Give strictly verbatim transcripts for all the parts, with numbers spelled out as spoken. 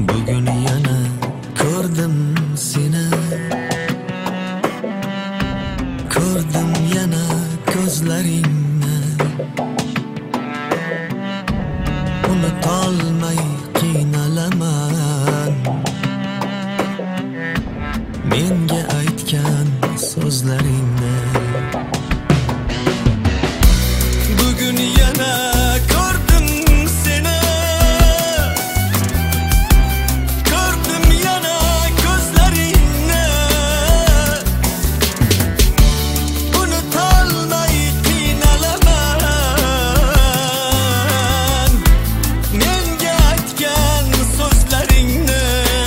Bugun yana ko'rdim seni, ko'rdim yana ko'zlaringni, unutolmay qiynalaman menga aytgan so'zlaringni. Bugun yana ko'rdim seni, ko'rdim yana ko'zlaringni, unutolmay qiynalaman menga aytgan so'zlaringni.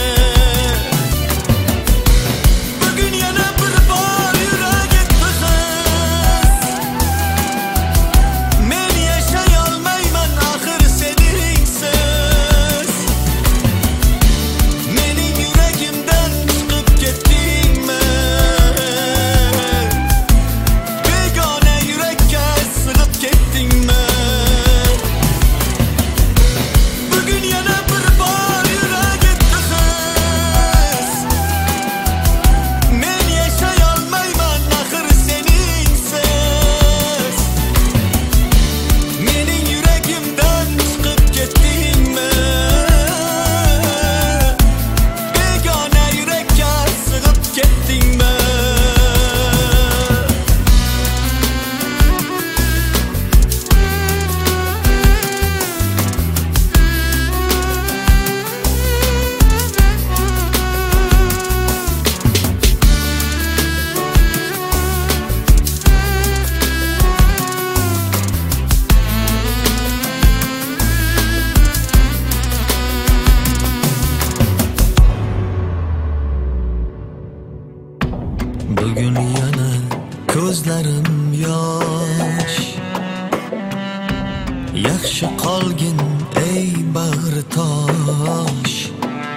Bugun yana bir bor yuragi tig'iz, men yashay olmayman axir seningsiz. Mening yuragimdan chiqib ketdingmi, begona yurakka sig'ib ketdingmi? Bugun yana bir bor yuragi tig'iz, men yashay olmayman axir seningsiz. Mening yuragimdan chiqib ketdingmi, begona yurakka sig'ib ketdingmi? Bugun yana ko'zlarim yosh, yaxshi qolgin ey bag'ritosh.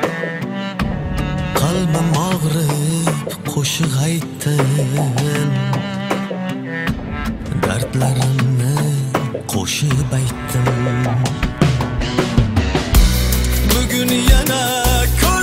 Qalbim og'rib qo'shiq aytdim, dardlarimni qo'shib aytdim. Bugun yana